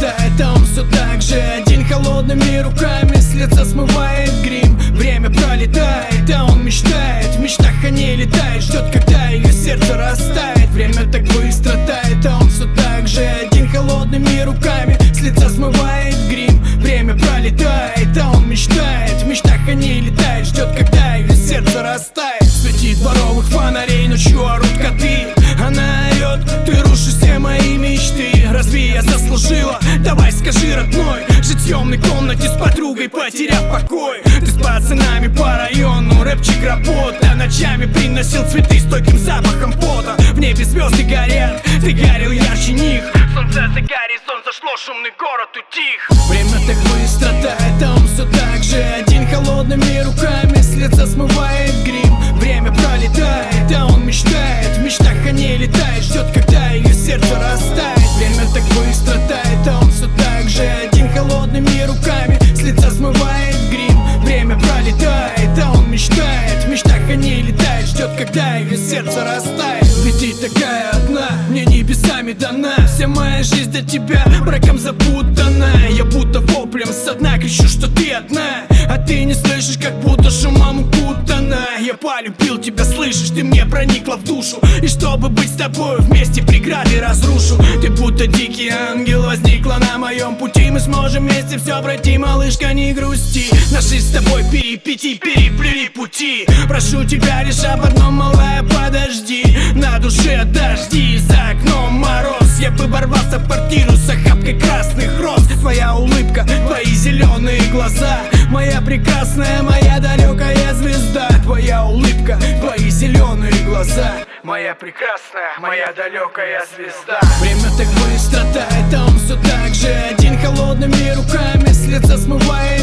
страдает, а он все так же один. Холодными руками с лица смывает грим. Время пролетает, а он мечтает. В мечтах о ней летает, ждет, когда ее сердце растает. Время так быстро тает, а он все так же один. Холодными руками с лица смывает грим. Время пролетает, а он мечтает. В мечтах о ней летает, ждет, когда ее сердце растает. Светит дворовых фонарей, ночью орут коты. Она орет, ты рушишь все мои мечты. Разве я заслужила? Давай скажи, родной. Жить в темной комнате с подругой, потеряв покой. Ты с пацанами по району, рэпчик работа. Ночами приносил цветы с стойким запахом пота. В небе звезды горят, ты горел ярче них. Солнце за горизонт зашло, шумный город утих. Время так быстро тает, а он все так же один. Холодными руками с лица смывает грим. Время пролетает, а он мечтает. В мечтах о ней летает, ждет, когда ее сердце растает. Время так быстро тает, а он все так же один. Холодными руками с лица смывает грим. Время пролетает, а он мечтает. В мечтах о ней летает, ждет, когда ее сердце растает. Ведь ты такая одна, мне небесами дана. Вся моя жизнь для тебя браком запутана. Я будто воплем со дна кричу, что ты одна, а ты не слышишь, как будто шумом укутана. Я полюбил тебя, слышишь, ты мне проникла в душу. И чтобы быть с тобой вместе, преграды разрушу. Ты будто дикий ангел возникла на моем пути. Мы сможем вместе все пройти, малышка, не грусти. Наши с тобой перипетии переплели пути. Прошу тебя лишь об одном, малая, подожди. На душе дожди, за окном мороз. Я бы ворвался в квартиру с охапкой красных роз. Твоя улыбка, твои зеленые глаза, моя прекрасная, моя далекая звезда. Твоя улыбка, твои зеленые глаза, моя прекрасная, моя далекая звезда. Время так быстро тает, а он все так же один. Холодными руками с лица смывает